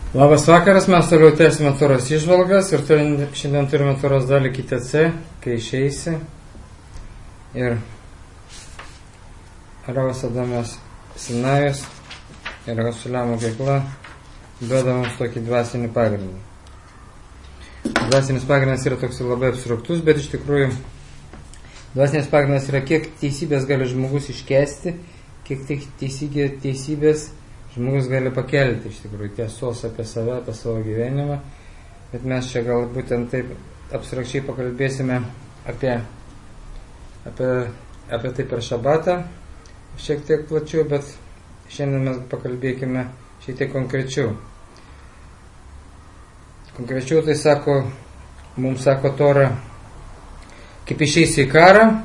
Labas vakaras, mes toliau tęsime Toros įžvalgas ir šiandien turime Toros dalį KTC, kai išeisi. Ir Raus Adamas Sinajus ir Rasulio mokykla duoda mums tokį dvasinį pagrindą. Dvasinis pagrindas yra toks labai abstraktus, bet iš tikrųjų dvasinis pagrindas yra, kiek teisybės gali žmogus iškesti, kiek teisybės žmogus gali pakelti, iš tikrųjų, tiesos apie save, apie savo gyvenimą. Bet mes čia gal būtent taip abstrakčiai pakalbėsime apie tai per šabatą, šiek tiek plačiau, bet šiandien mes pakalbėkime šiek tiek konkrečiau. Konkrečiau tai mums sako Tora, kaip išeisi į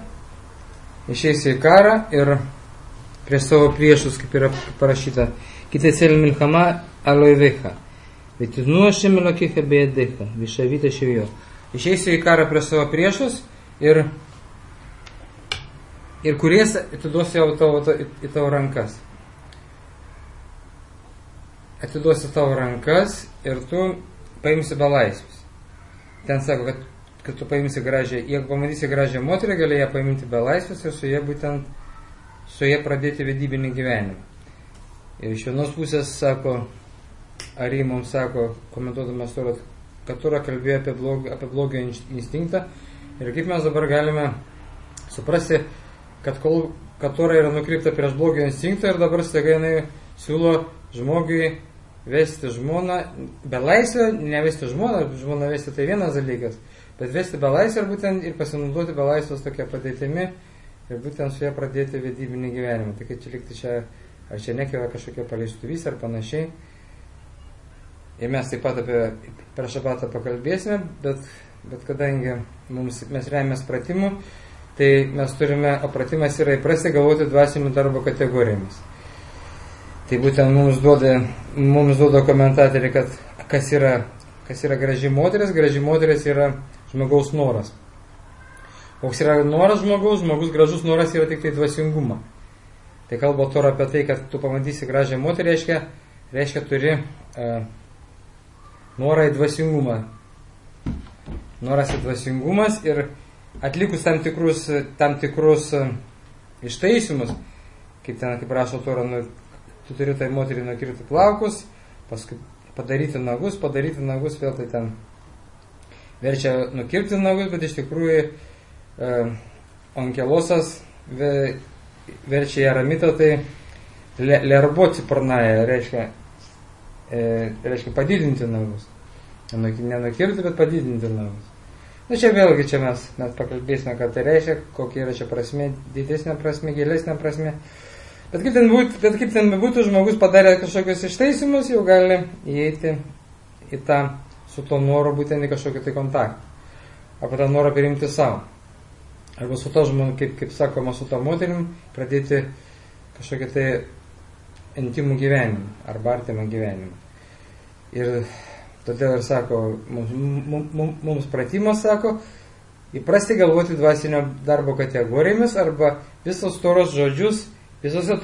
karą ir prieš savo priešus, kaip yra parašyta, KTC מלחמה על אויביך, ותיתנו השם אלוקיך בידיך, ושבית שביו. Išeisiu į karą prieš savo priešus ir kuries atiduosiu į tavo rankas. Atiduosiu tavo rankas ir tu paimsi belaisvius. Ten sako, kad tu paimsi gražią, jeigu pamatysi gražią moterį, gali ją paimti belaisvius ir su jie pradėti vedybinį gyvenimą. Ir iš vienos pusės sako, Ari mums sako, komentuodamas Torą, kad Tora kalbėjo apie blogio instinktą. Ir kaip mes dabar galime suprasti, kad Tora yra nukreipta prieš blogio instinktą ir dabar staiga jinai siūlo žmogui vesti žmoną, belaisvę, nevesti žmoną vesti tai vienas dalykas, bet vesti belaisvę ir pasinaudoti belaisvės tokia padėtimi ir būtent su ją pradėti vedybinį gyvenimą. Tai kad čia likti čia, ar čia nekyla kažkokia paleistuvys ar panašiai. Ir mes taip pat per šabatą pakalbėsime, bet kadangi mes remiamės pratimu, tai mes turime, o pratimas yra įprasti galvoti dvasinių darbo kategorijomis. Tai būtent mums duoda komentatoriai, kad kas yra graži moteris. Graži moteris yra žmogaus noras. Koks yra noras žmogus gražus noras yra tik tai dvasingumą. Tai kalba Tora apie tai, kad tu pamatysi gražią moterį, reiškia turi norą į dvasingumą. Noras į dvasingumas ir atlikus tam tikrus ištaisimus, kaip rašo Tora, tu turi tai moterį nukirti plaukus, paskui padaryti nagus, vėl tai ten verčia nukirti nagus, bet iš tikrųjų Ankelosas verčia ją ramitą, tai lerбoti parnaja, reiškia padidinti nagus. Nenukirti, bet padidinti nagus. Čia vėlgi mes pakalbėsime, ką tai reiškia, kokia yra čia prasmė, didesnė prasmė, gilesnė prasmė. Bet kaip ten būtų, žmogus padarė kažkokius ištaisimus, jau gali įeiti į tą, su to noru būtent į kažkokį tai kontaktą. Arba tą norą perimti savo. Arba su to žmonių, kaip sakoma, su to moterim pradėti kažkokį tai intimų gyvenimą arba artimą gyvenimą. Ir todėl ir sako, mums pratimas sako, įprasti galvoti dvasinio darbo kategorijomis arba visos Toros žodžius, visuose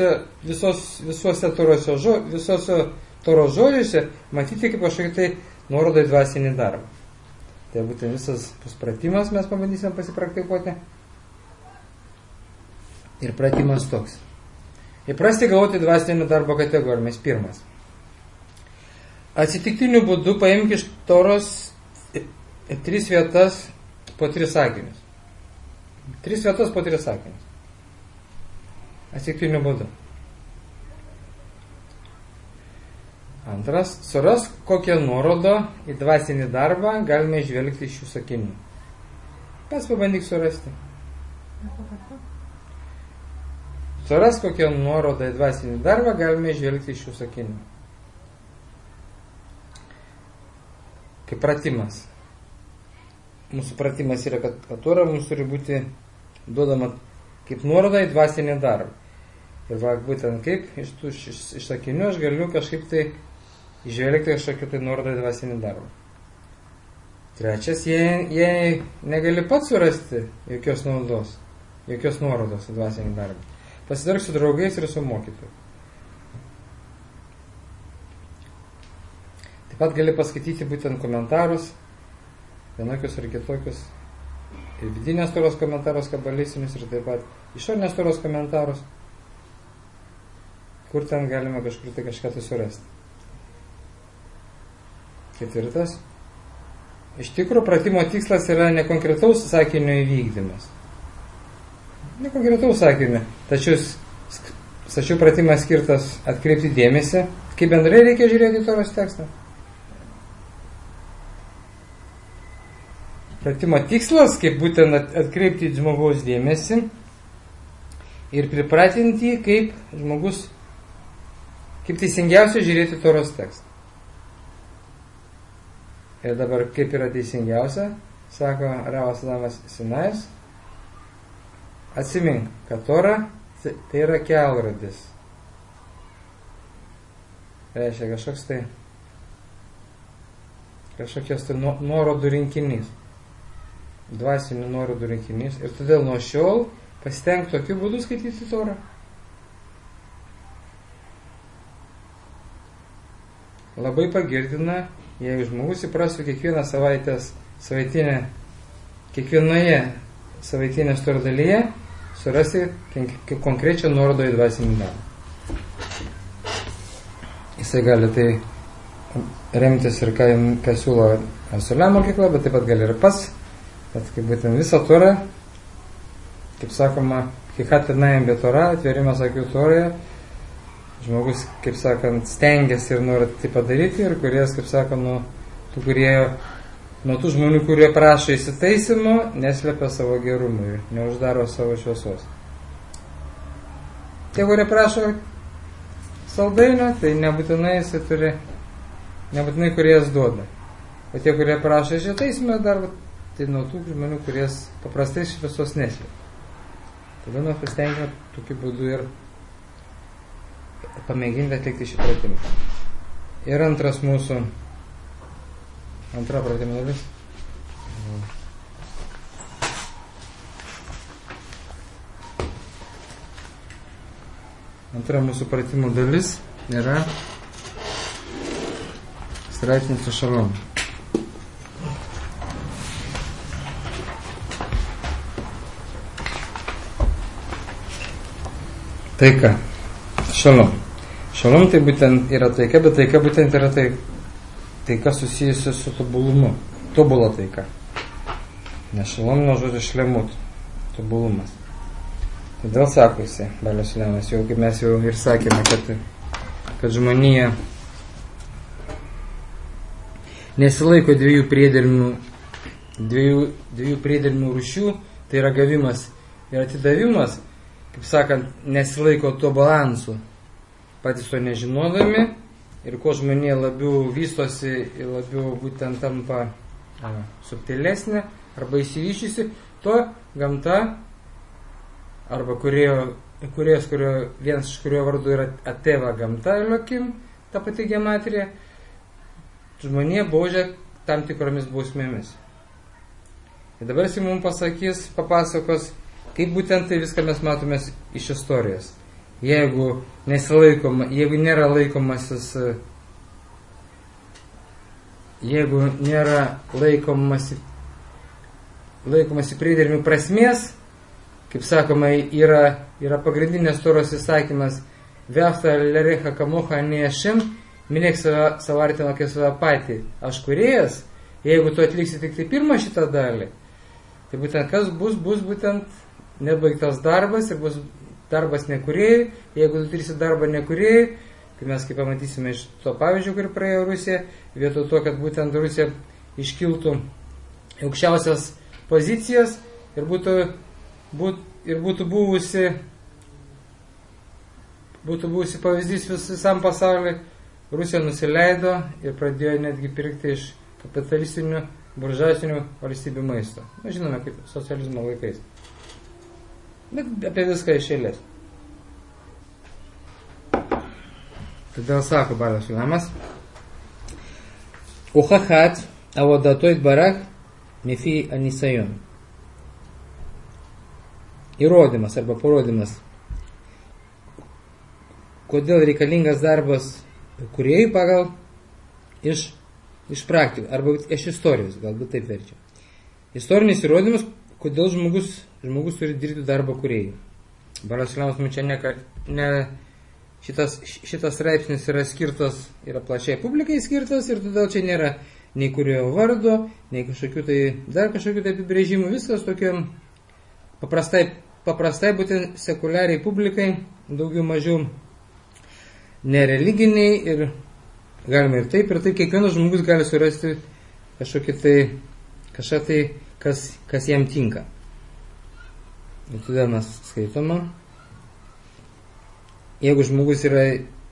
Toros žodžiuose matyti kaip kažkokį tai nuorodą į dvasinį darbą. Tai būtent visas pratimas mes pabandysime pasipraktikuoti. Ir pratimas toks. Įprasti galvoti dvasinio darbo kategorijomis. Pirmas. Atsitiktiniu būdu paimk iš Toros 3 vietas po 3 sakinius. 3 vietas po 3 sakinius. Atsitiktiniu būdu. Antras, suras kokią nuorodą į dvasinį darbą galime žvelgti iš šių sakinių. Pats pabandyk surasti. Suras kokią nuorodą į dvasinį darbą galime žvelgti iš šių sakinių. Kaip pratimas. Mūsų pratimas yra, kad Tora mums turi būti duodama kaip nuoroda į dvasinį darbą. Ir būtent kaip iš sakinių aš galiu kažkaip tai įžvelgti kažkokį tai nuorodą į dvasinį darbą. Trečias, jei negali pats surasti jokios naudos, jokios nuorodos į dvasinį darbą, pasidark su draugais ir su mokytoju. pat gali paskaityti būtent komentarus, vienokius ar kitokius, ir vidinės Toros komentarus kabalistinius, ir taip pat išorinės Toros komentarus, kur ten galima kažkur tai kažką tai surasti. Ketvirtas. Iš tikrųjų, pratimo tikslas yra ne konkretaus sakinio įvykdymas. Ne konkretaus sakinio, tačiau pratimas skirtas atkreipti dėmesį, kaip bendrai reikia žiūrėti Toros tekstą. Pratimo tikslas, kaip būtent atkreipti žmogaus dėmesį ir pripratinti, kaip žmogus, kaip teisingiausia žiūrėti Toros tekstą. Ir dabar kaip yra teisingiausia, sako Ravas Adamas Sinajus, atsimink, kad Tora tai yra kelrodis. Reiškia kažkokios tai nuorodų rinkinys, dvasinių nuorodų rinkinys. Ir todėl nuo šiol pasitenk tokiu būdu skaityti Torą. Labai pagirtina, jeigu žmogus įprastų kiekvieną kiekvienoje savaitinės Toro dalyje surasti konkrečią nuorodą į dvasinį darbą. Jisai gali tai remtis ir ką siūlo Asulė mokykla, bet taip pat gali ir pats, bet kaip būtent visą Torą, kaip sakoma, Kichatinajam be Torą, atverimas akių Toroje, žmogus, kaip sakant, stengiasi ir nori tai padaryti, ir kuries, kaip sakant, nuo tų žmonių, kurie prašo įsitaisimo, neslepia savo gerumų ir neuždaro savo šviesos. Tie, kurie prašo saldainio, tai nebūtinai jisai turi, nebūtinai kurie jas duoda. O tie, kurie prašo įsitaisimo darbą, tai nuo tų žmonių, kurie paprastai šviesos neslepia. Tada mes pasitenkime tokiu būdu ir pamėginti atlikti šį pratimą. Ir antra pratimo dalis. Antra mūsų pratimų dalis yra straipsnis su šalom. Taika. Šalom. Šalom tai būtent yra taika, bet taika būtent yra taika susijusi su tobulumu. Tobula taika. Nes šalom nuo žodžio šlemut. Tobulumas. Todėl sako jisai, Balius Lemas, jau kaip mes jau ir sakėme, kad žmonija nesilaiko dviejų priedermių rūšių, tai yra gavimas ir atidavimas, kaip sakant, nesilaiko to balansų, patys to nežinodami, ir kuo žmonija labiau vystosi ir labiau būtent tampa subtilesnė arba įsivyščiusi, to gamta arba vienas iš kurio vardu yra Ateva gamta Elokim, ta pati gematrija, žmonija baudžia tam tikromis bausmėmis. Ir dabar jis mums papasakos, kaip būtent tai viską mes matome iš istorijos. Jeigu nėra laikomasi priedermių prasmės, kaip sakoma, yra pagrindinės Toros įsakymas Vefta lerecha kamocha neešim, mylėk savo artimą kaip save patį, aš kūrėjas. Jeigu tu atliksi tik tai pirmą šitą dalį, tai būtent kas bus būtent nebaigtas darbas ir bus darbas nekūrėjai. Jeigu tu turėsi darbą nekūrėjai, tai mes kaip pamatysime iš to pavyzdžio, kur praėjo Rusija, vietoj to, kad būtent Rusija iškiltų aukščiausias pozicijas ir būtų buvusi pavyzdys visam pasauliui, Rusija nusileido ir pradėjo netgi pirkti iš kapitalistinių, buržuazinių valstybių maisto. Mes žinome, kaip socializmo laikais. Bet apie viską iš eilės. Todėl sako Balius Lemas, Uchachat avodatoit barak mefi anisayon. Įrodymas arba parodymas, kodėl reikalingas darbas kūrėjų pagal iš iš praktikų, arba iš istorijos, galbūt taip verčia. Istorinis įrodymas, kodėl žmogus turi dirbti darbą kūrėjų. Balas Šleimas čia šitas straipsnis yra skirtas, yra plačiai publikai skirtas ir todėl čia nėra nei kūrėjo vardo, nei dar kažkokių apibrėžimų, viskas tokiam paprastai būtent sekuliariai publikai, daugiau mažiau nereliginiai ir galima ir taip, kiekvienas žmogus gali surasti kažką tai, kas jam tinka. Ir todėl mes skaitome, jeigu žmogus yra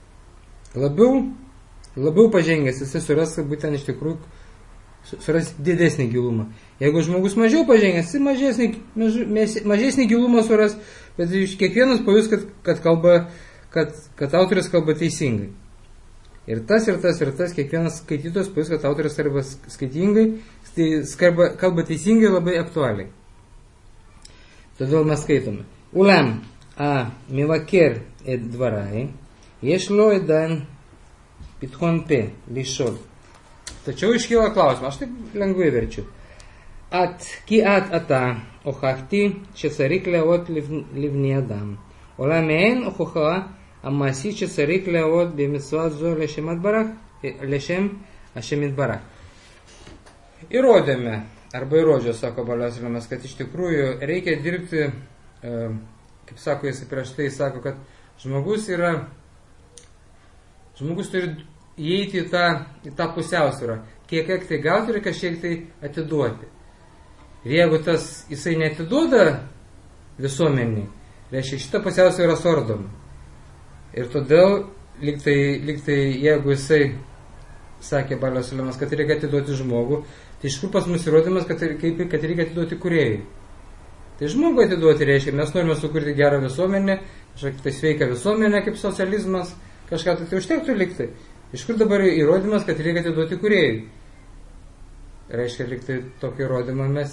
labiau pažengęs, jisai suras būtent iš tikrųjų suras didesnį gilumą. Jeigu žmogus mažiau pažengęs, jisai mažesnį gilumą suras, bet kiekvienas pajus, kad autorius kalba teisingai. Ir tas, kiekvienas skaitytojas pajus, kad autorius kalba skaitingai, tai kalba teisingai, labai aktualiai. Todėl mes skaitome. Ulam מבקר את דבריי, יש לו עדיין פתחון פה לשאול. Tačiau iškyla klausimas, aš taip lengvai verčiu. כי אתה הוכחתי שצריך להראות לבני אדם. אולם אין הוכחה המעשית שצריך להראות במצווה זו לשם השם יתברך. Įrodėme, arba įrodžiau, sako Balas Šleimas, kad iš tikrųjų reikia dirbti, kaip sako jis prieš tai, sako, kad žmogus turi įeiti į tą pusiausvyrą, kiek tai gauti ir kažkiek tai atiduoti. Ir jeigu jisai neatiduoda visuomeniai, reiškia šitą pusiausvyrą suardoma. Ir todėl, lyg tai jeigu jisai sakė Balas Šleimas, kad reikia atiduoti žmogų, tai iš kur pas mus įrodymas, kad reikia atiduoti kūrėjui. Tai žmogų atiduoti reiškia, mes norime sukurti gerą visuomenę, kažkokią tai sveiką visuomenę kaip socializmas, kažką tai užtektų liktai. Iš kur dabar įrodymas, kad reikia atiduoti kūrėjui? Reiškia, liktai tokį įrodymą mes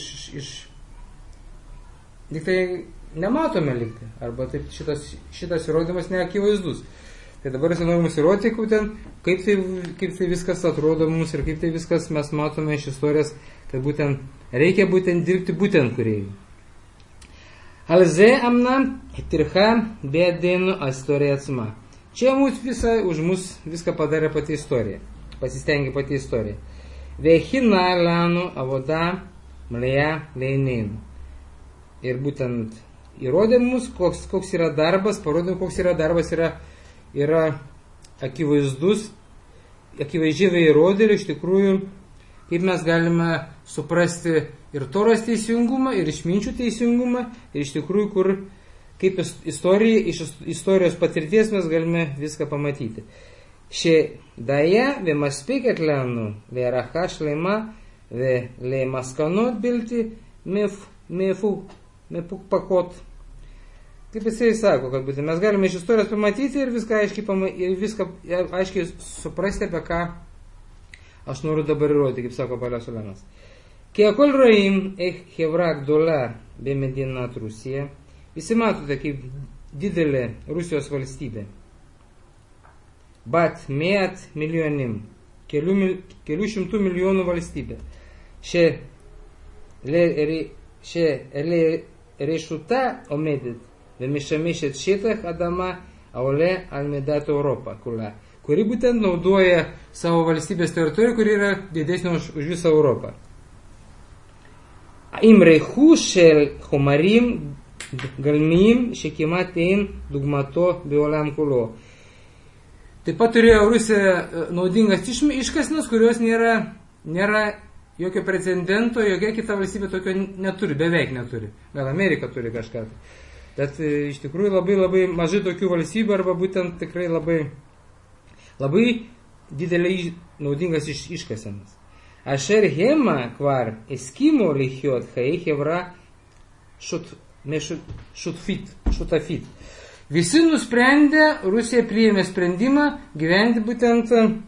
liktai nematome liktai, arba taip šitas įrodymas neakivaizdus. Tai dabar jis nori mus įrodyti, kaip tai viskas atrodo mums ir kaip tai viskas mes matome iš istorijos, kad reikia dirbti kūrėjui. על זה אמנם הטרחה בידינו ההיסטוריה עצמה. Čia už mus viską padarė pati istorija. Pasistengė pati istorija. והכינה לנו עבודה מלאה לעינינו. Ir būtent įrodė mums, koks yra darbas, parodė, koks yra darbas, yra akivaizdus, akivaizdžiai įrodė ir iš tikrųjų, kaip mes galime suprasti ir Toros teisingumą, ir išminčių teisingumą, ir iš tikrųjų, kaip iš istorijos patirties mes galime viską pamatyti. שדיה ומספיקת לנו להערכה שלמה ולמסקנות בלתי מפוקפקות. Kaip jisai sako, kad mes galime iš istorijos pamatyti ir viską aiškiai suprasti, apie ką aš noriu dabar įrodyti, kaip sako Balas Šleimas. כי הכל רואים איך חברה גדולה במדינת רוסיה, visi matote, kaip didelė Rusijos valstybė, בת 100 מיליונים, kelių šimtų milijonų valstybė, שלרשותה עומדת ומשמשת שטח אדמה העולה על מידת אירופה כולה, kuri būtent naudoja savo valstybės teritoriją, kuri yra didesnė už visą Europą. עם רכוש של חומרים גלמיים שכמעט אין דוגמתו בעולם כולו. Taip pat turėjo Rusija naudingas iškasenas, kurios nėra jokio precedento, jokia kita valstybė tokio neturi, beveik neturi. Gal Amerika turi kažką. Bet iš tikrųjų labai mažai tokių valstybių, arba būtent tikrai labai didelį naudingas iškasenas. אשר המה כבר הסכימו לחיות חיי חברה šutafit. Visi nusprendė, Rusija priėmė sprendimą gyventi būtent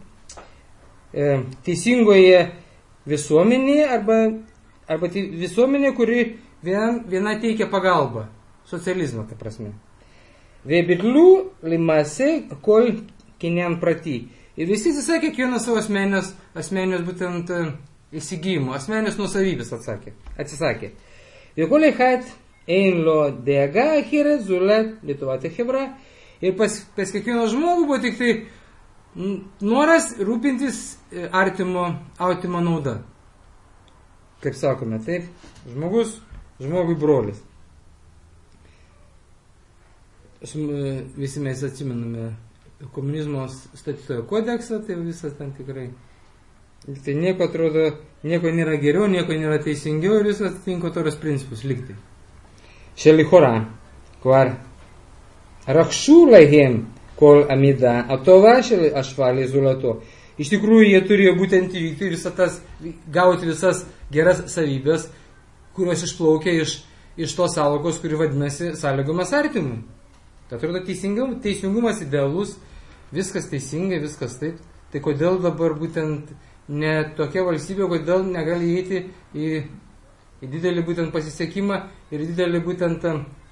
teisingoje visuomenėje arba visuomenė, kuri viena teikia pagalbą. Socializmą, ta prasme. וביטלו למעשה כל קניין פרטי. Ir visi atsisakė kiekvieną savo asmeninius būtent įsigijimų, asmeninius nusavybės atsisakė. וכל אחד אין לו דאגה אחרת זולת לטובת החברה. Ir pas kiekvieną žmogų buvo tik tai noras rūpintis artimo nauda. Kaip sakome, taip, žmogui brolis. Visi mes atsimename komunizmo statutojo kodeksą, tai visas ten tikrai. Tai nieko atrodo, nieko nėra geriau, nieko nėra teisingiau ir visas atitinka toros principus likti. שלכאורה כבר רכשו להם כל המידע הטובה של השוואה לזולתו. Iš tikrųjų, jie turėjo būtent įvykti gauti visas geras savybės, kurios išplaukia iš tos sąvokos, kuri vadinasi sąlygomas artimui. Tai atrodo teisingumas idealus, viskas teisingai, viskas taip. Tai kodėl dabar būtent ne tokia valstybė, kodėl negali įeiti į didelį būtent pasisekimą ir didelį būtent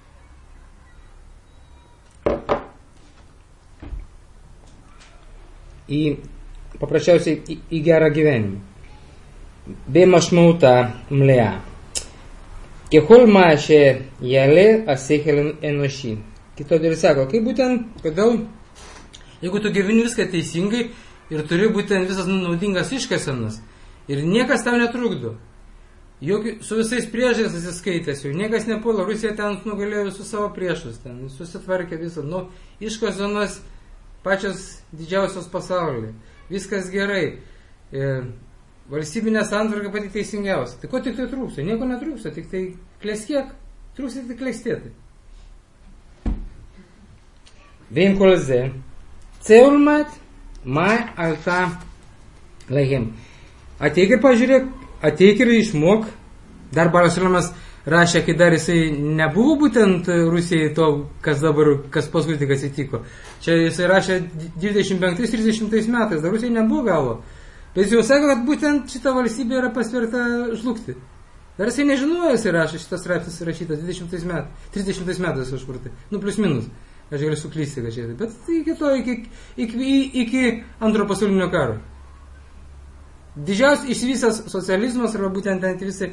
paprasčiausiai į gerą gyvenimą. במשמעותה מלאה. ככל מה שיעלה השכל האנושי. Kitodėl sako, kaip būtent, kodėl, jeigu tu gyveni viską teisingai ir turi būtent visas naudingas iškasenas ir niekas tau netrukdo, su visais priešais atsiskaitęs, jau niekas nepuola, Rusija ten nugalėjo visus savo priešus, ten susitvarkė visą, iškasenas pačios didžiausios pasaulyje, viskas gerai, valstybinė santvarka pati teisingiausia. Tai ko tik tai trūksta? Nieko netrūksta, tik tai klestėk, trūksta tik klestėti. ועם כל זה, צא ולמד מה עלתה להם. Ateik ir pažiūrėk, ateik ir išmok. Dar Balas Šolomas rašė, kai dar jisai nebuvo būtent Rusijai to, kas paskui tik atsitiko. Čia jisai rašė 25-30 metais, dar Rusijai nebuvo galo. Bet jis jau sako, kad būtent šita valstybė yra pasverta žlugti. Dar jisai nežinojo, jisai rašė, šitas straipsnis rašytas 30 metais kažkur tai. Plius minus. Aš galiu suklysti kažkiek. Bet iki to, iki antro pasaulinio karo. Didžiausias išsivysęs socializmas arba būtent ten visi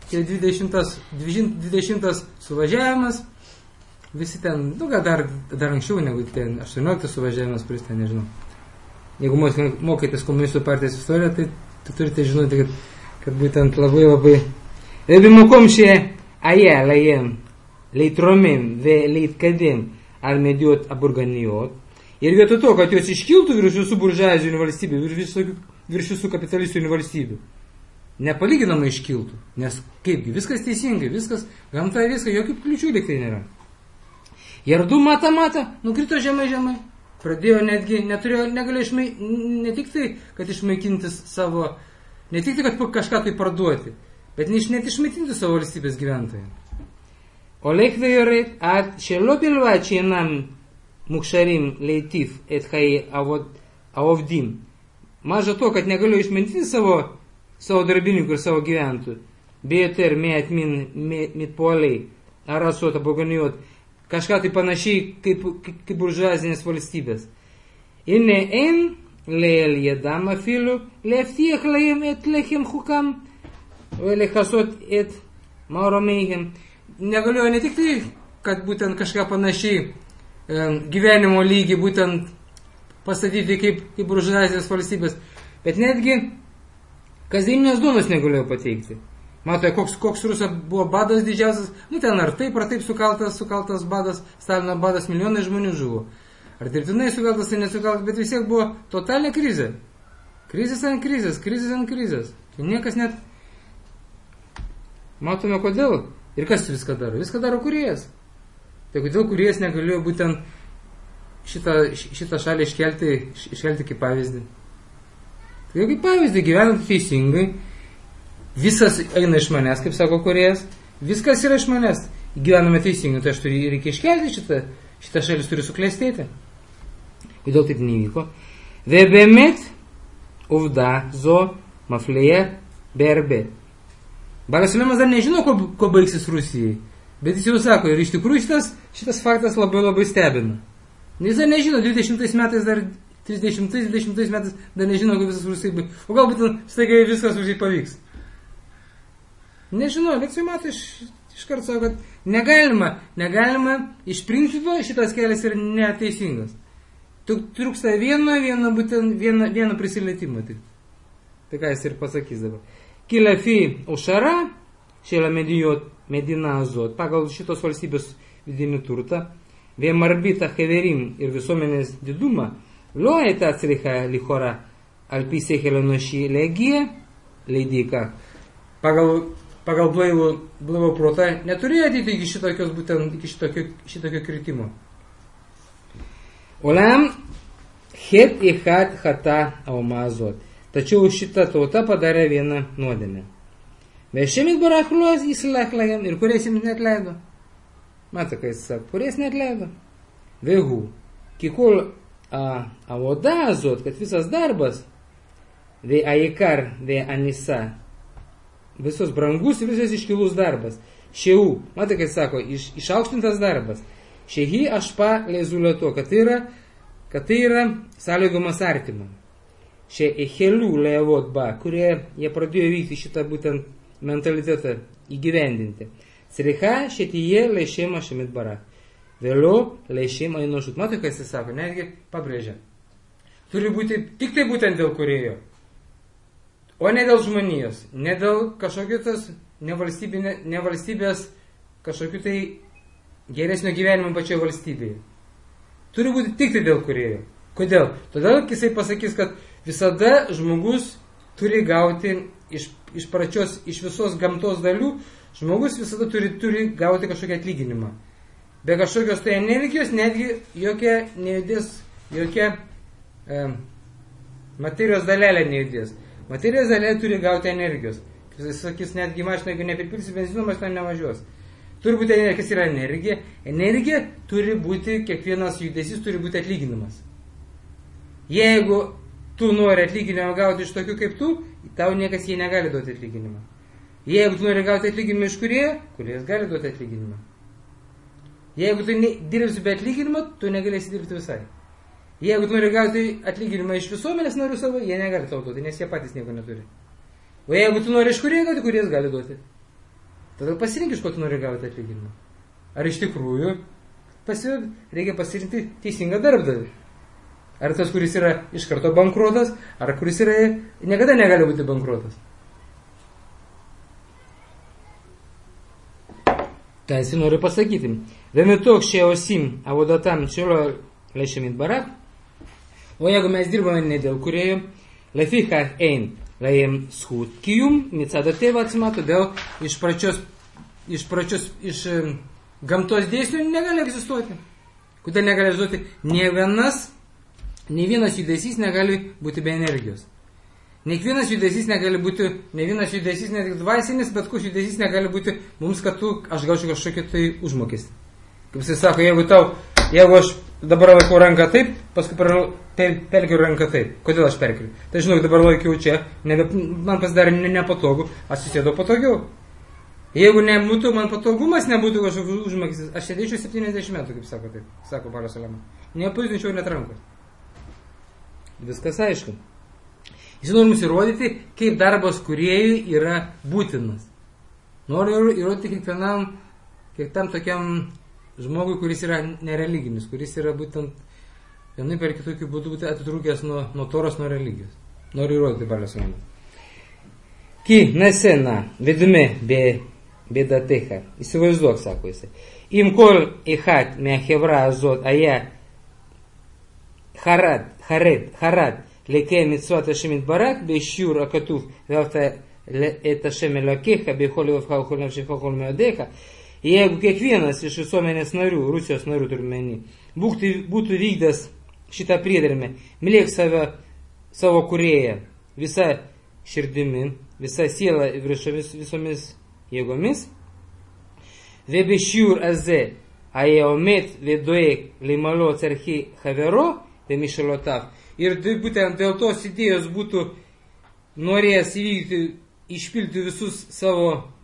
20 suvažiavimas, visi ten, dar anksčiau negu ten 18 suvažiavimas, kuris ten nežinau. Jeigu mokėtės komunistų partijos istoriją, tai turite žinoti, kad būtent labai ובמקום שהיה להם להתרומם ולהתקדם על מדיות הבורגניות, ir vietoj to, kad jos iškiltų virš visų buržuazinių valstybių, virš visų kapitalistinių valstybių, nepalyginamai iškiltų, nes kaipgi, viskas teisingai, viskas, gamta viskas, jokių kliučių liktai nėra. Jardu mata, nukrito žemai, pradėjo netgi, negalėjo ne tik tai, kad išmaikintis savo, ne tik tai, kad kažką tai parduoti, bet net išmaitinti savo valstybės gyventojų. הולך ויורד עד שלא בלבד שאינם מוכשרים להיטיב את חיי העובדים. Maža to, kad negaliu išmintinti savo darbininkų ir savo gyventojų, ביותר מתפועלי הרשות הבורגניות, kažką tai panašiai kaip buržuazinės valstybės. הנה אין לאל ידם אפילו להבטיח להם את לחם חוקם ולכסות את מערומיהם. Negalėjo ne tik tai, kad būtent kažką panašiai gyvenimo lygį būtent pastatyti kaip buržuazinės valstybės, bet netgi kasdieninės duonos negalėjo pateikti. Matote, koks Rusija buvo badas didžiausias, ten ar taip sukaltas badas, Stalino badas, milijonai žmonių žuvo. Ar dirbtinai sukaltas, tai nesukaltas, bet vis tiek buvo totalinė krizė. Krizės ant krizės. Tai niekas net... Matome kodėl. Ir kas viską daro? Viską daro kūrėjas. Tai kodėl kūrėjas negalėjo būtent šitą šalį iškelti kaip pavyzdį? Tai kaip pavyzdį, gyvenant teisingai, visas eina iš manęs, kaip sako kūrėjas, viskas yra iš manęs. Gyvename teisingai, tai aš reikia iškelti šitą šalis turi suklestėti. Kodėl taip nevyko? ובאמת עובדה זו מפליאה בהרבה. Balas Šolomas dar nežino, ko baigsis Rusijai, bet jis jau sako, ir iš tikrųjų šitas faktas labai stebina. Jis dar nežino, 20 metais dar 30-20 metais dar nežino, kaip visas Rusijai bus. O galbūt staiga viskas Rusijai pavyks. Nežinau, bet jis mato iš karto sako, kad negalima, iš principo šitas kelias yra neteisingas. Trūksta vieno prisilietimo. Tai ką jis ir pasakys dabar. Kila fi ušara, šėla medina azot, pagal šitos valstybės vidinį turtą, vėmarbita heverim ir visuomenės didumą, liuoja atsiricha lichora, alpysė helenošį legiją, leidyką. Pagal blaivų protą neturėjo ateiti iki šitokio kritimo. Olam het ihat hata aumazot. Tačiau šita tauta padarė vieną nuodėmę. Vešemit barachluos įsileklajam ir kuriais jiems neatleido. Mato, kai jis sako, kuriais neatleido. Vehu. Kikol avoda azot, kad visas darbas, ve aikar, ve anisa, visos brangus ir visas iškilus darbas. Šeu, matai, kai sako, išaukštintas darbas. Šehi ašpa leizulėto, kad tai yra sąlygomas artimam. Šie echelių leavot ba, kurie jie pradėjo vykti šitą būtent mentalitetą įgyvendinti. Sricha šetyje leišėma šemit barak. Vėliau leišėma įnošut. Matai, kas jis sako, netgi pabrėžia. Turi būti tik tai būtent dėl kūrėjo. O ne dėl žmonijos, ne dėl kažkokios nevalstybės kažkokių tai geresnio gyvenimo pačioje valstybėje. Turi būti tik tai dėl kūrėjo. Kodėl? Todėl jisai pasakys, kad visada žmogus turi gauti iš visos gamtos dalių, žmogus visada turi gauti kažkokią atlyginimą. Be kažkokios tai energijos netgi jokia materijos dalelė nejudės. Materijos dalelė turi gauti energijos. Jis sakys, netgi mašina, jeigu nepipilsi benzino, mašina nevažiuos. Turi būti energija. Kas yra energija? Energija turi būti, kiekvienas judesys turi būti atlyginimas. Jeigu tu nori atlyginimą gauti iš tokių kaip tu, tau niekas jie negali duoti atlyginimą. Jeigu tu nori gauti atlyginimą iš kuriejas gali duoti atlyginimą. Jeigu tu dirbsi be atlyginimo, tu negalėsi dirbti visai. Jeigu tu nori gauti atlyginimą iš visuomenės narių savo, jie negali tau duoti, nes jie patys nieko neturi. O jeigu tu nori iš kuriejo gauti, kuriejas gali duoti. Tada pasirink, iš ko tu nori gauti atlyginimą. Ar iš tikrųjų reikia pasirinkti teisingą darbdavį. Ar tas, kuris yra iš karto bankruotas, ar kuris yra niekada negali būti bankruotas. Tai jis nori pasakyti. Vėmitok šie osim avodatam čiolo leišimit barak. O jeigu mes dirbame ne dėl kurėjo, leficha ein laim schut kijum, mitsada tėva atsima, todėl iš gamtos dėsnių negali egzistuoti. Kodėl negali egzistuoti? Ne vienas judesys negali būti be energijos. Ne vienas judesys negali būti, ne tik dvasinis, bet koks judesys negali būti mums, kad aš gaučiau kažkokį tai užmokestį. Kaip jis sako, jeigu aš dabar laikau ranką taip, paskui perkeliu ranką taip. Kodėl aš perkeliu? Tai žinau, dabar laikiau čia, man pasidarė nepatogu, aš susėdau patogiau. Jeigu nebūtų man patogumas, nebūtų kažkoks užmokestis, aš sėdėčiau 70 metų, kaip sako taip, sako Balio Salama. Nepajudinčiau net rankos. Viskas aišku. Jis nori mums įrodyti, kaip darbas kūrėjui yra būtinas. Noriu įrodyti kiekvienam tokiam žmogui, kuris yra nereliginis, kuris yra būtent vienai per kitokių būtų atitrūkęs nuo toros, nuo religijos. Noriu įrodyti Balio Salama. Ki nesena vedime bėdatecha. Įsivaizduok, sako jisai. Imkol ihat mehevra azot aja חרד לקיים מצוות השם יתברך בשיעור הכתוב ואהבת את השם אלוקיך בכל לבבך ובכל נפשך ובכל מאודיך. Jeigu kiekvienas iš visuomenės narių, Rusijos narių turime, būtų vykdęs šitą priedermę, mylėk savo kūrėją visą širdimi, visą sielą visomis jėgomis, ובשיעור הזה היה עומד ודואג למלא צרכי חברו Mišelotav. Ir būtent dėl tos idėjos būtų norėjęs išpilti visus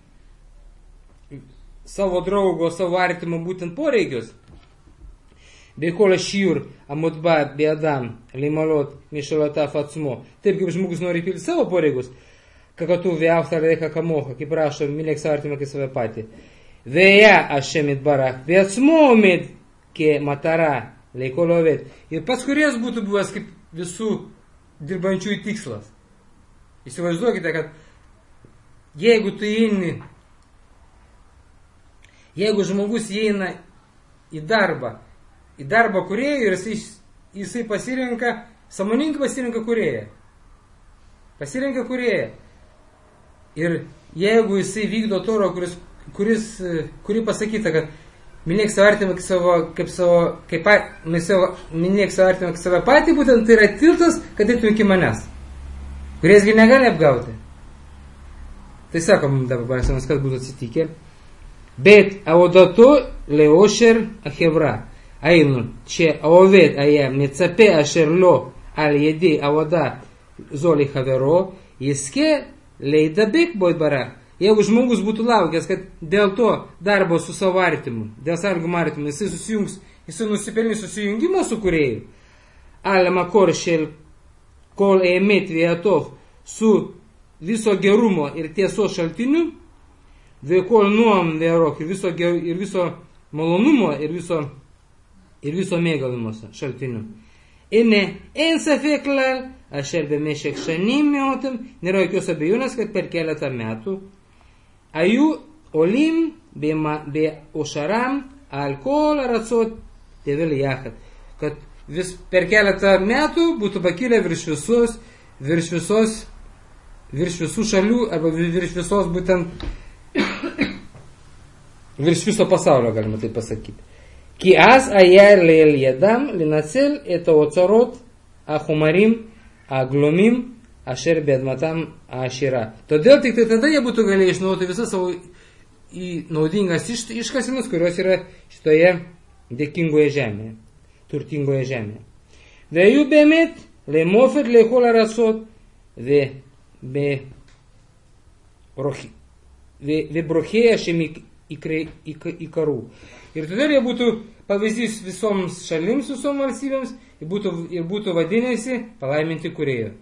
savo draugo, savo artimo būtent poreikius. בכל השיעור המוטבע באדם למלות משאלותיו עצמו, taip kaip žmogus nori pilti savo poreigus, ככתוב ואהבת לרעך כמוך, kaip rašo mylėk savo artimą kaip save patį. והיה השם יתברך בעצמו עומד כמטרה לכל עובד. Ir pats kūrėjas būtų buvęs kaip visų dirbančiųjų tikslas. Įsivaizduokite, kad jeigu žmogus įeina į darbą kūrėjų ir jisai pasirenka, sąmoningai pasirenka kūrėją. Ir jeigu jisai vykdo Torą, kuri pasakyta, kad minėk savo artimą minėk savo artimą kaip save patį, būtent tai yra tiltas, kad eitum iki manęs. Kuriesgi negali apgauti. Tai sakom dabar, barasimas, kas būtų atsitikę. Bet עבודתו לאושר החברה. היינו, שהעובד היה מצפה אשר לו על ידי עבודה זו לחברו, יזכה להידבק בו יתברך. Jeigu žmogus būtų laukęs, kad dėl to darbo su savo artimu, dėl sargų artimu, jisai nusipelnys susijungimą su kūrėju, על המקור של כל האמת והטוב, su viso gerumo ir tiesos šaltiniu, וכל נועם וירוק, ir viso malonumo, ir viso mėgavimo šaltiniu. הנה, אין ספק כלל, אשר במשך שנים מאות, nėra jokios abejonės, kad per keletą metų היו עולים באושרם על כל ארצות תבל יחד. Kad vis per keletą metų būtų pakilę virš visų šalių, arba virš visos būtent, virš viso pasaulio, galima tai pasakyti. כי אז היה ליל ידם לנצל את האוצרות החומרים הגלומים אשר באדמתם העשירה. Todėl tik tai tada jie būtų galėję išnaudoti visas savo naudingas iškasimus, kurios yra šitoje dėkingoje žemėje, turtingoje žemėje. והיו באמת למופת לכל ארצות וברוכי השם יקראו. Ir todėl jie būtų pavyzdys visoms šalims, visoms valstybėms ir būtų vadinėsi palaiminti kūrėjo.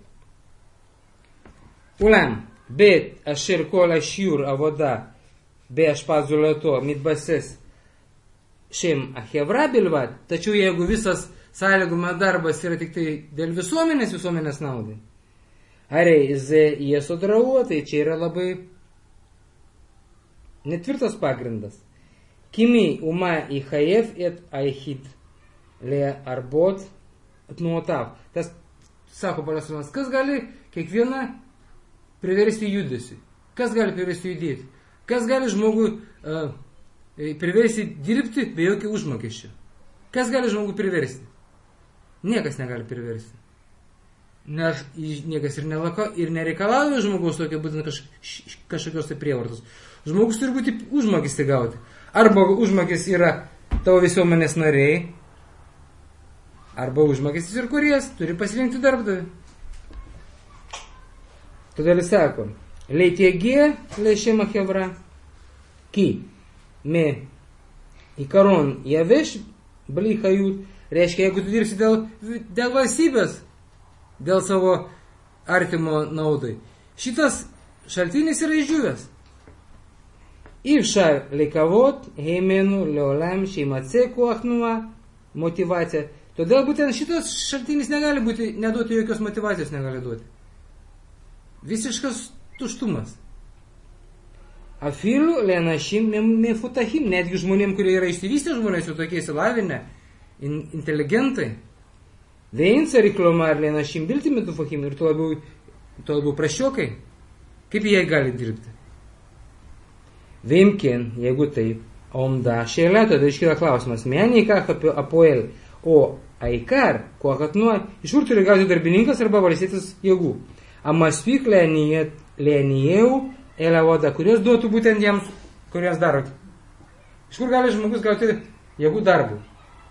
אולם בית אשר כל השיעור עבודה בהשפעה זולתו מתבסס שם החברה בלבד, tačiau jeigu visas sąlygų darbas yra tik tai dėl visuomenės naudai, הרי זה יסוד רעוע, tai čia yra labai netvirtas pagrindas. כי מי ומה יחייב את היחיד להרבות תנועותיו. Tas sako Palestinas, kas gali kiekvieną priversti judesiui? Kas gali priversti judėti? Kas gali žmogų priversti dirbti be jokio užmokesčio? Kas gali žmogų priversti? Niekas negali priversti. Nes niekas ir nereikalauja žmogaus tokio būtent kažkokios tai prievartos. Žmogus turi būti užmokestį gauti. Arba užmokestis yra tavo visuomenės nariai, arba užmokestis ir kūrėjas turi pasirinkti darbdavį. Todėl jis sako, להתייגע לשם החברה, כי מעיקרון יבש בלי חיות, reiškia, jeigu tu dirbsi dėl valstybės, dėl savo artimo naudai, šitas šaltinis yra išdžiūvęs. אי אפשר לקוות הימנו לעולם שימצא כוח תנועה, motyvacija. Todėl būtent šitas šaltinis negali būti, neduoti jokios motyvacijos negali duoti. Visiškas tuštumas. Afilu לאנשים מפותחים, netgi žmonėm, kurie yra išsivystę žmonės, jau tokie įsilavinę, inteligentai. ואין צריך לומר לאנשים בלתי מפותחים, ir tuo labiau prašiokai, kaip jie gali dirbti. ואם כן, jeigu taip, עומדה שאלה, tada iškyla klausimas, מניקח הפועל או העיקר, כוח התנועה, iš kur turi gauti darbininkas arba valstybės jėgų? המספיק לענייהו אל העבודה, kurios duotų būtent jiems, kurios daro. Iš kur gali žmogus gauti jėgų darbų?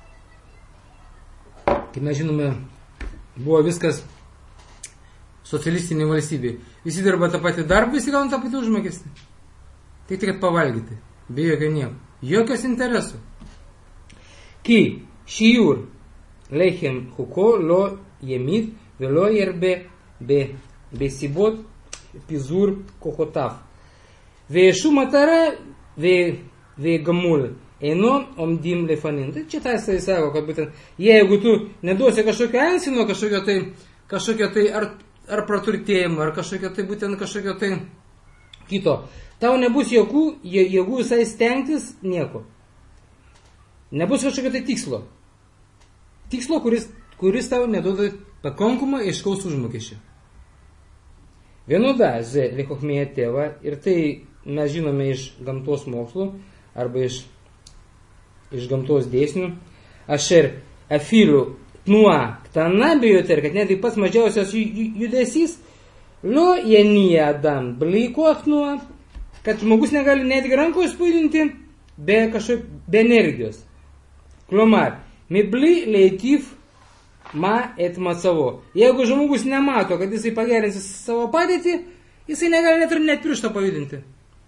Kaip mes žinome, buvo viskas socialistinė valstybė. Visi dirba tą patį darbą, visi gauna tą patį užmokestį. Tai tik pavalgyti, be jokio nieko. Jokios interesų. Ki שיעור לחם חוקו לא ימיד ולא ירבה בסיבות פיזור כוחותיו. ושום מטרה וגמול אינו עומדים לפנינו. Tai čia tas sako, kad būtent jeigu tu neduosi kažkokio ansino, kažkokio tai ar praturtėjimo, ar kažkokio tai būtent kažkokio tai kito, tau nebus jokių jėgų visai stengtis nieko. Nebus kažkokio tai tikslo. Tikslo, kuris tau neduoda pakankamą aiškaus užmokesčio. Vienoda ze lechokmėje tėva, ir tai mes žinome iš gamtos mokslų arba iš gamtos dėsnių, asher afilu tnu'a ktana biyoter, kad net pats mažiausias judesys, lo jeniya adam bli koach tnu'a, kad žmogus negali netgi rankos pajudinti be energijos. Klomar, mibli leitif ma et matsavo. Jeigu žmogus nemato, kad jisai pagerins savo padėtį, jisai negali net piršto pajudinti.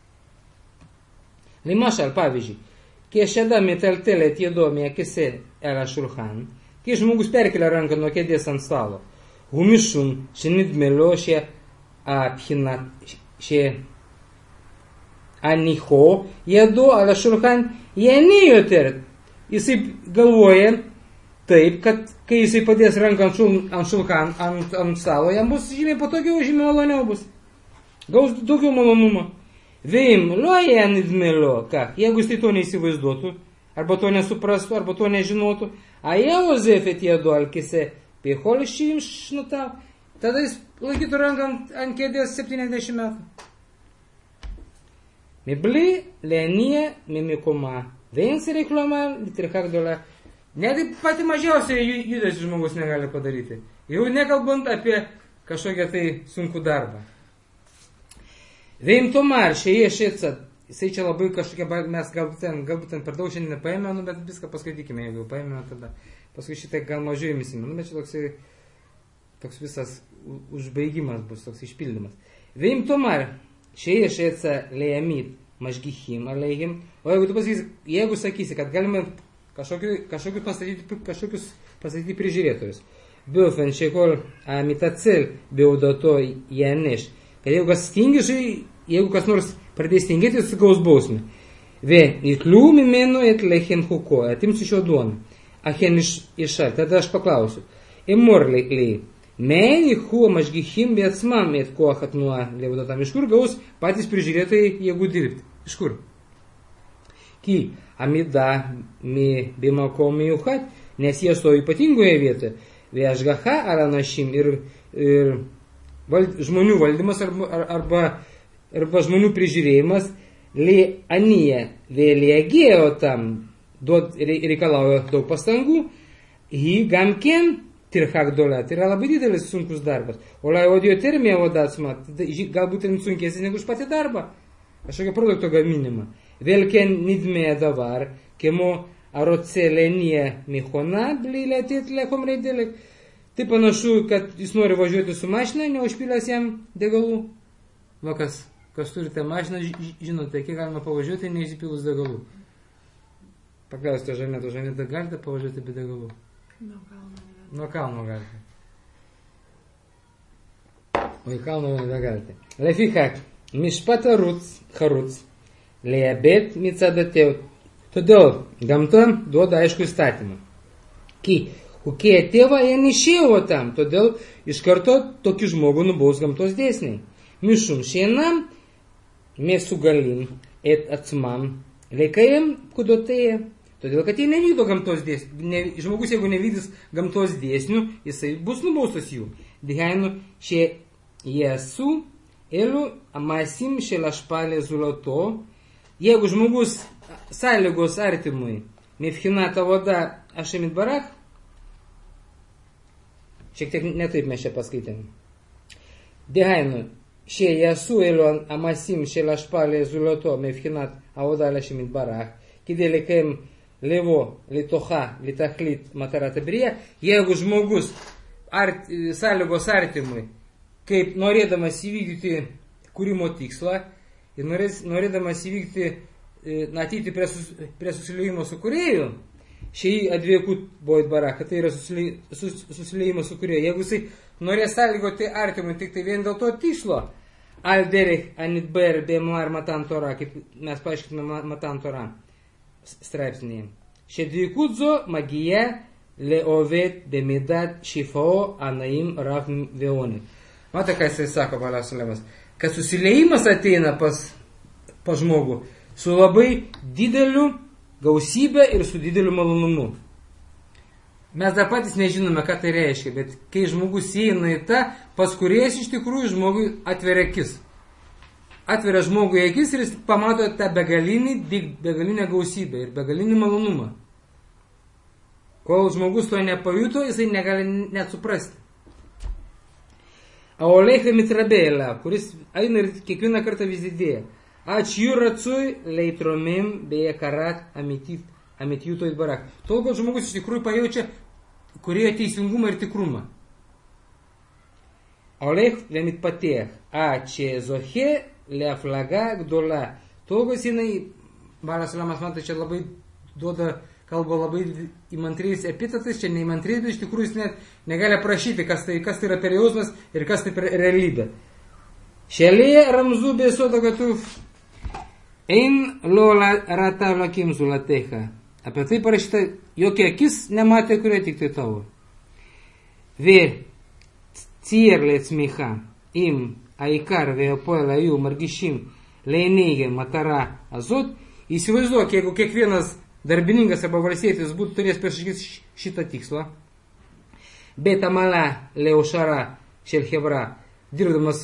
Limašal, pavyzdžiui, kai šiada metaltelė tiedo mėkise el ashulchan, kai žmogus perkelia ranką nuo kėdės ant stalo, humishum shenidmelo she abhinat she aniho jedo el ashulchan jenijoter. Jisai galvoja taip, kad kai jisai padės ranką ant stalo, jam bus žymiai patogiau, žymiai maloniau bus. Gaus daugiau malonumo. Veim loja nidmelo, ką, jeigu jisai to neįsivaizduotų, arba to nesuprastų, arba to nežinotų, a jau zefet jedu alkise pėholį šim šnutau, tada jis laikytų ranką ant kėdės 70 metų. Mibli lenija mimikuma, veins reikloma litrikak dola. Net pati mažiausia judesį žmogus negali padaryti. Jau nekalbant apie kažkokią tai sunkų darbą. Veim tomar, šiai šieca, jisai čia labai kažkokia, mes galbūt ten per daug šiandien nepaėmė, bet viską paskaitykime, jeigu paėmė, tada paskui šitai gal mažiau įmisime, bet čia toks visas užbaigimas bus, toks išpildymas. Veim tomar, šiai šieca lejamit, mažgichim ar lejim, o jeigu tu pasakysi, jeigu sakysi, kad galime kažkokius pastatyti prižiūrėtojus, biufen šekol amitacel biaudato janeš, kad jeigu kas nors pradės stingėti, jis gaus bausmę. Ve, itlių mimeno et lechem huko, atims iš jo duoną. Achen išar, tada aš paklausiu. Emor leklei, meni huo mažgichim beatsmam et koachat nuo leudatam. Iš kur gaus patys prižiūrėtojai jėgų dirbti? Iš kur? Ki, amida mi bimako miuchat, nes jie stovi ypatingoje vietoje. Ve ašgacha aranashim ir žmonių valdymas arba žmonių prižiūrėjimas anie vėlėgėjo tam reikalauja daug pastangų, jį gamkien tirchak dola, tai yra labai didelis sunkus darbas. O lai audio termė odatsma, galbūt ir sunkesnis negu už patį darbą, kažkokio produkto gaminimą. Vėlkien nidmė davar, kemo arocelenie michona, blilėtit lekom reidelek. Tai panašu, kad jis nori važiuoti su mašina, neužpilęs jam degalų. Va kas turite mašiną, žinote, kiek galima pavažiuoti, neišpilus degalų. Paklausite Žanetą, galite pavažiuoti be degalų? Nuo kalno galite. O į kalno negalite. Lefikak, mišpata haruts, leabet mitsadateu. Todėl gamta duoda aišku įstatymą. Ki kokie tėva jie nešėjo tam, todėl iš karto tokį žmogų nubaus gamtos dėsniai. Mišum šienam mesugalim et atsmam leikajam kudotėje, todėl kad jie nevykdo gamtos dėsnių. Žmogus, jeigu nevykdys gamtos dėsnių, jisai bus nubaustas jų. Dihainu šie jesu elu amasim šelašpalė zulato. Jeigu žmogus sąlygos artimui mefhinata voda ašemit barak, šiek tiek netaip mes čia paskaitėm. Dehainu, šie jesu elu amasim šelašpalė zulato mefhinat avoda ašemit barak, kidėlikai levo litocha litachlit matarata brija. Jeigu žmogus sąlygos artimui, kaip norėdamas įvykdyti kūrimo tikslą ir norėdamas įvykdyti, ateiti prie susiliejimo su kūrėju, šiai adviekut boit baraka, tai yra susiliejimas su kurie. Jeigu jisai norės sąlygoti artimui tik tai vien dėl to tikslo, al derech anit ber bemar matan Torah, kaip mes paaiškiname matan Torah straipsnėje. Šedviekut zo magija leovet bemidat šifao anaim rav veoni. Matote, ką jisai sako, Baliaus Alemas, kad susiliejimas ateina pas žmogų su labai dideliu gausybė ir su dideliu malonumu. Mes dar patys nežinome, ką tai reiškia, bet kai žmogus įeina į tą, pas kuriejas iš tikrųjų žmogui atveria akis. Atveria žmogui akis ir jis pamato tą begalinę gausybę ir begalinį malonumą. Kol žmogus to nepajuto, jisai negali net suprasti. Aoleicha mitrabėlė, kuris eina ir kiekvieną kartą vis didėja. Ačiū racui leitromim beje karat amitjuto įbarak. Tol, kol žmogus iš tikrųjų pajaučia kurioje teisingumą ir tikrumą. Aoleich vemit patėch. Ačiū zohe leaflaga gdola. Tol, kol jinai, Baliaus Alemas, man tai čia labai duoda, kalba labai įmantriais epitetais, čia neįmantriais, bet iš tikrųjų jis net negali prašyti, kas tai yra per jausmas ir kas tai per realybė. Šelėje ramzu besoda gatuf ein lo rata lakim zulatecha. Apie tai parašyta, jokia akis nematė, kurie tik tai tavo. Ve צייר לעצמך, אם העיקר והפועל היו מרגישים לעיני המטרה הזאת, įsivaizduok, jeigu kiekvienas darbininkas arba valstietis būtų turės prieš šitą tikslą, bet amala leušara šel hebra, dirbdamas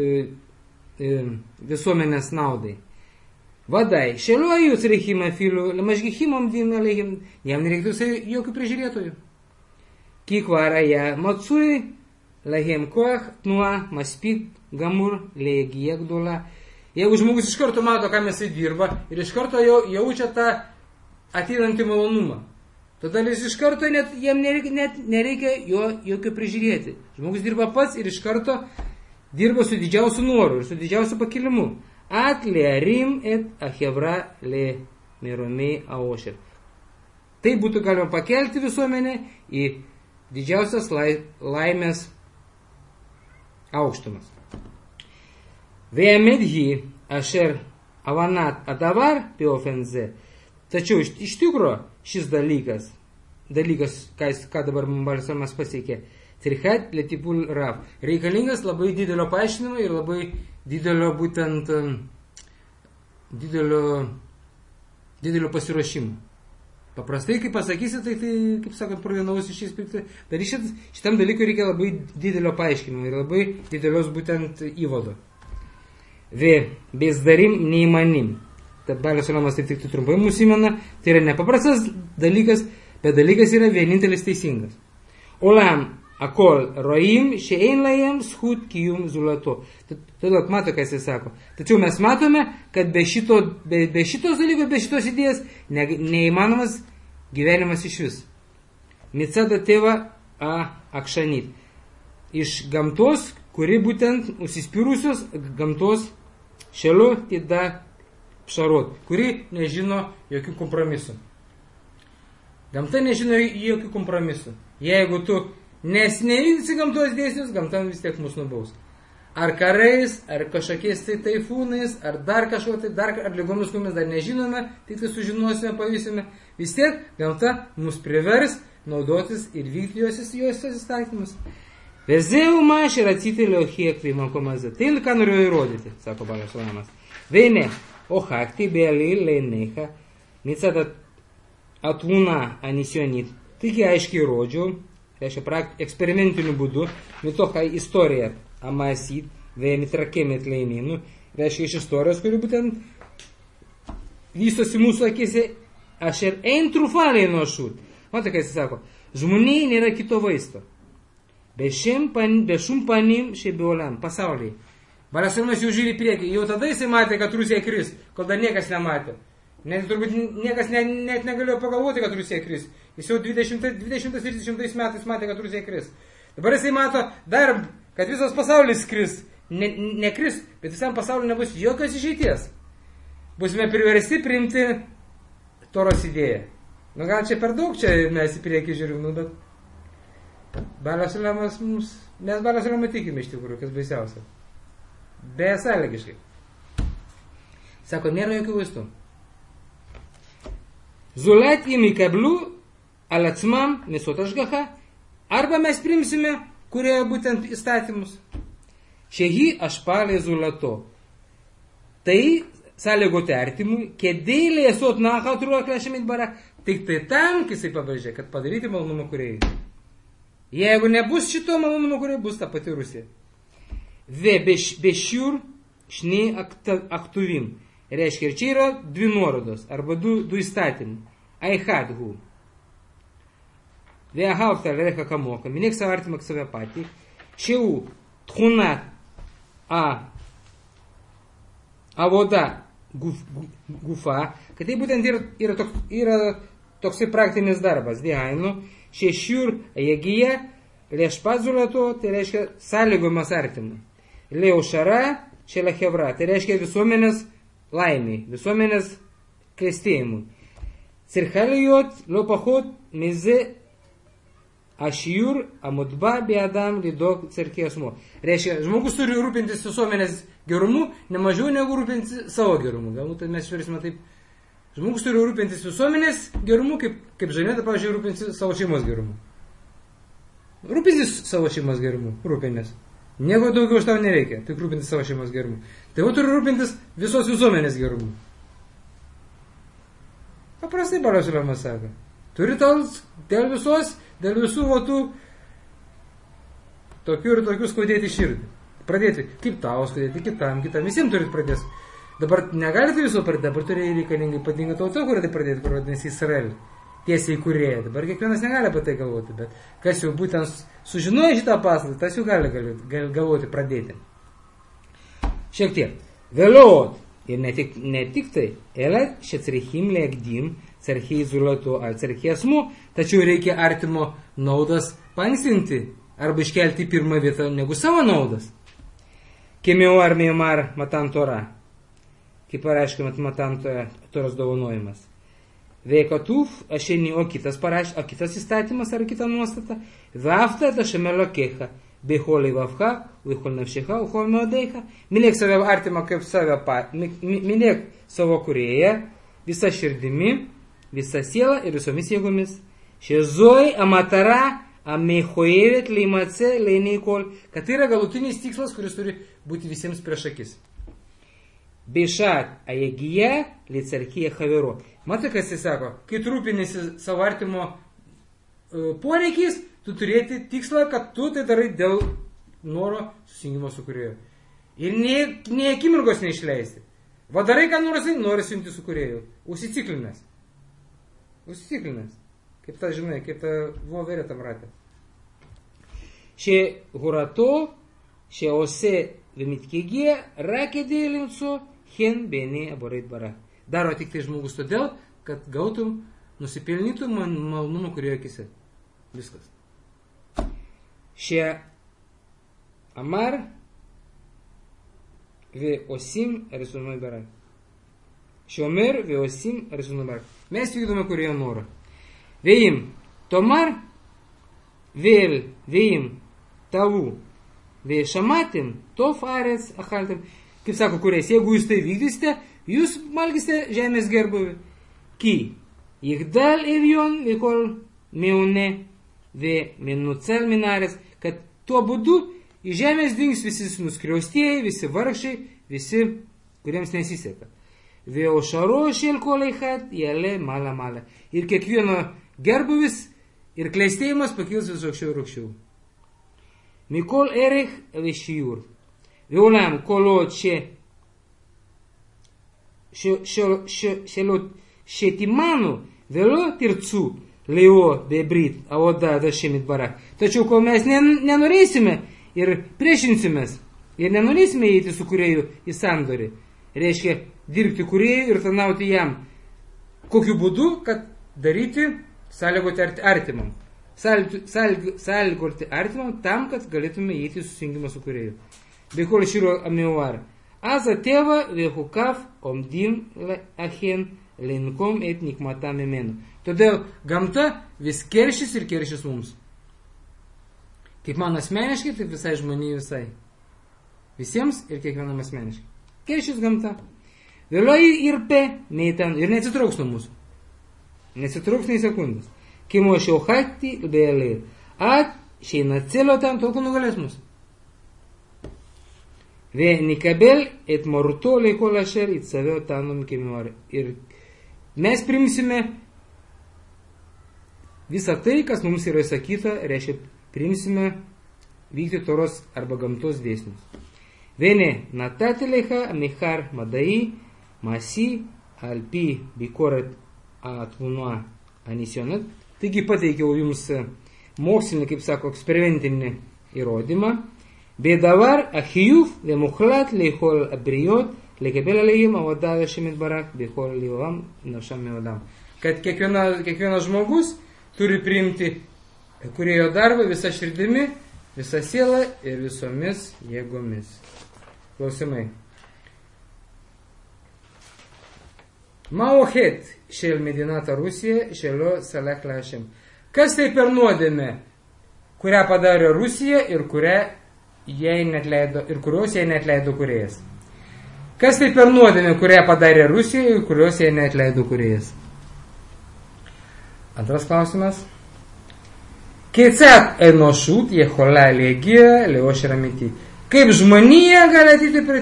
visuomenės naudai. Vadai, šeliu ajų צריכים אפילו למשגיחים עומדים עליהם, jam nereiktų jokių prižiūrėtojų. כי כבר היה מצוי להם כוח תנועה מספיק גמור להגיע גדולה. Jeigu žmogus iš karto mato, kam jisai dirba ir iš karto jaučia tą ateinantį malonumą, tada jis iš karto jam nereikia jo jokio prižiūrėti. Žmogus dirba pats ir iš karto dirba su didžiausiu noru ir su didžiausiu pakilimu. At learim et ahevra le miromei aošer. Tai būtų galima pakelti visuomenę į didžiausias laimės aukštumas. Ve'amed hi asher avanat adavar peofenze. Tačiau iš tikro šis dalykas, ką dabar Balsamas pasiekė, trichat letipul rav, reikalingas labai didelio paaiškinimo ir labai didelio būtent didelio pasiruošimo. Paprastai, kai pasakysi, tai kaip sakant, provienaus iš įspirti, bet šitam dalykui reikia labai didelio paaiškinimo ir labai didelios būtent įvado. Ve bezdarim neįmanim. Tad Baliaus Alemas tai tik trumpai mūsų įmena, tai yra nepaprastas dalykas, bet dalykas yra vienintelis teisingas. Olam akol roim she'ein lahem zchut kiyum zulato. Todėl mato, ką jis sako. Tačiau mes matome, kad be šitos dalykos, be šitos idėjas neįmanomas gyvenimas iš vis. Mitsada tėva akšanit. Iš gamtos, kuri būtent užsispyrusios gamtos šeliu tada pšarot, kuri nežino jokių kompromisų. Gamta nežino jokių kompromisų. Jeigu tu nevykdysi gamtos dėsnius, gamta vis tiek mus nubaus. Ar karais, ar kažkokiais tai taifūnais, ar dar kažko tai, ar lygomis, kur mes dar nežinome, tik tai sužinosime, pavysime, vis tiek gamta mus privers naudotis ir vykti jos įstatymus. Vezeu maš ir atsitelio hiek vimakomazė. Tai ką norėjau įrodyti, sako Baliaus Alemas. Veine, o hakti beali leinecha, nicada atūna anisionit. Taigi aiškiai įrodžiau, reiškia eksperimentiniu būdu, mitoka istorija amasit, vemitrakemet leininu, reiškia iš istorijos, kuri būtent vystosi mūsų akise, aš ir ein trufaliai nuo šūt. Matai, ką jis sako, žmonijai nėra kito vaisto. Be šum panim šebiolam, pasaulyje. Baliaus Alemas jau žiūri į priekį, jau tada jisai matė, kad Rusija kris, kol dar niekas nematė. Net turbūt niekas net negalėjo pagalvoti, kad Rusija kris. Jis jau 20-30 metais matė, kad Rusija kris. Dabar jisai mato dar, kad visas pasaulis kris. Nekris, bet visam pasauliu nebus jokios išeities. Busime priversti priimti Toros idėją. Nu gal čia per daug, čia mes į priekį žiūrim, nu, bet Baliaus ulemas mums, mes Baliaus ulemą tikime iš tikrųjų, kas baisiausia. Besąlygiškai. Sako, nėra jokių vaistų. זולת אם יקבלו על עצמם נשות השגחה, arba mes primsime, kurie būtent įstatymus. Šehi ašpalė zulato. Tai sąlygoti artimui, kėdei lėsot nachatrua klešimit bara, tik tai tam, kai jisai pabrėžė, kad padaryti malonumą kuriai. Jeigu nebus šito malonumo kuriai, bus ta pati Rusija. Ve bešiur šniai aktuvim. Reiškia, ir čia yra dvi nuorodos, arba du įstatymai. Aichad hu. Ve'ahavta l'recha kamoka. Mylėk savo artimą save patį. Šeu tchunat avoda gufa. Kad tai būtent yra toksai praktinis darbas. Dehainu. Šešiur jėgyje lešpat zulato, tai reiškia sąlygomas artimui. Leušara šelia chevra. Tai reiškia visuomenės laimiai, visuomenės klestėjimui. Circhalijot lopachot mize ašiur amutba biadam lidok cerkiesmo. Reiškia, žmogus turi rūpintis visuomenės gerumu, nemažiau negu rūpintis savo gerumu. Galbūt mes išversime taip. Žmogus turi rūpintis visuomenės gerumu, kaip Žaneta, pavyzdžiui, rūpintis savo šeimos gerumu. Rūpintis savo šeimos gerumu, rūpintis. Nieko daugiau už tau nereikia, tik rūpintis savo šeimos gerumu. Tai jau turi rūpintis visos visuomenės gerumu. Paprastai Baliaus ulemas sako. Turi tau dėl visų votų tokių ir tokių skaudėti širdį. Pradėti, kaip tau skaudėti, kitam, visiems turit pradėti. Dabar negalite viso pradėti, dabar turi reikalingai ypatinga tauta, kurią tai pradėti, kur vadinasi Izraelį. Tiesiai įkūrėja. Dabar kiekvienas negali apie tai galvoti, bet kas jau būtent sužinoja šitą paslaptį, tas jau gali galvoti pradėti. Šiek tiek. Vėliau, ir ne tik tai, elė šecerichim leakdim, cerchiai zulato ar cerchiasmu, tačiau reikia artimo naudas panksinti arba iškelti į pirmą vietą negu savo naudas. Kemiau ar meimar matan tora, kaip pareiškia matan toros dovanojimas. Veikatuf, ašeni, o kitas įstatymas ar kita nuostata, vafta tašemelo kecha, beholai vavcha, uichol navšecha, uchol meodeicha, mylėk save artimą kaip save mylėk savo kūrėją, visa širdimi, visa siela ir visomis jėgomis. Šezoj amatara amechojevet leimace leineikol, kad tai yra galutinis tikslas, kuris turi būti visiems prieš akis. Bešat ajegyje licerkyje chavero. Matai, kas jis sako, kai rūpinėsi savo artimo poreikiais, tu turėti tikslą, kad tu tai darai dėl noro susijungimo su kūrėju. Ir nei akimirkos neišleisti. Vadarai, ką nori sujungti su kūrėju. Užsiciklinęs. Kaip ta, žinai, kaip ta voverė tam ratė. Šie hurato, šie ose vimitkėgė, rakėdė limco, hen bėnė aboreit bara. Daro tik tai žmogus todėl, kad gautum, nusipelnytum malonumą kurioje akise. Viskas. Šie amar ve osim resunoj bara. Šie omer ve osim resunoj bara. Mes vykdome kurioje norą. Veim tomar veim tavų ve šamatim tof arės achaltim. Kaip sako kuriais, jeigu jūs tai vykdysite, jūs valgysite žemės gerbuvį. Ki, Yigdal evion vikol meune ve menucel minarės, kad tuo būdu į žemės dings visi nuskriaustieji, visi vargšiai, visi, kuriems nesiseka. Ve ošaro šelkoleichat jale mala. Ir kiekvieno gerbuvis ir klestėjimas pakils vis aukščiau ir aukščiau. Mikol erech vešiur. Veolam kolot šetimanu vėliau tircu leo bebrit avoda dašemit barak. Tačiau kol mes nenorėsime ir priešinsimės ir nenorėsime įeiti su kūrėju į sandorį, reiškia dirbti kūrėjui ir tarnauti jam. Kokiu būdu, kad daryti, sąlygoti artimam. Sąlygoti artimam tam, kad galėtume įeiti į susijungimą su kūrėju. Bekol širo amiuar. Aza teva vehukaf omdim achen Linkom et nikmata memenu. Todėl gamta vis keršys ir keršys mums. Kaip man asmeniškai, taip visai žmonijai visai. Visiems ir kiekvienam asmeniškai. Keršys gamta. Vėliau ir neatsitrauks nuo mūsų. Neatsitrauks nei sekundės. Kimo šiauchati vėliai. Šeinatzelio ten tol, kol nugalės mūsų. Nikabil et moruto leiko lašer it savio tanom kimiori. Ir mes primsime visą tai, kas mums yra įsakyta, reiškia, primsime vykti toros arba gamtos dėsnius. Natatilecha mechar madai masi alpi bikorat atmunua anisionat. Taigi pateikiau jums mokslinį, kaip sako, eksperimentinį įrodymą. Bedavar achiyuf lemuklat leihol abriot lekebel aleihim avadada shemit barak behol livam nafsham meodam. Kad kiekvienas žmogus turi priimti kūrėjo darbą visą širdimi, visą sielą ir visomis jėgomis. Klausimai. Maochet šel medinata Rusija šelio salek lašim. Kas tai per nuodėmė, kurią padarė Rusija ir kurios jai neatleido kūrėjas? Kas tai per nuodėmė, kurią padarė Rusija ir kurios jai neatleido kūrėjas? Antras klausimas. Kecat enošut jechola legija leošer amiti. Kaip žmonija gali ateiti prie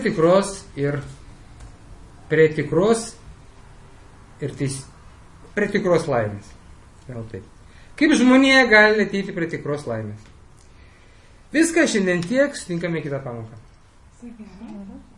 tikros laimės? Gal taip. Kaip žmonija gali ateiti prie tikros laimės? Viską šiandien tiek, sutinkame kitą pamoką.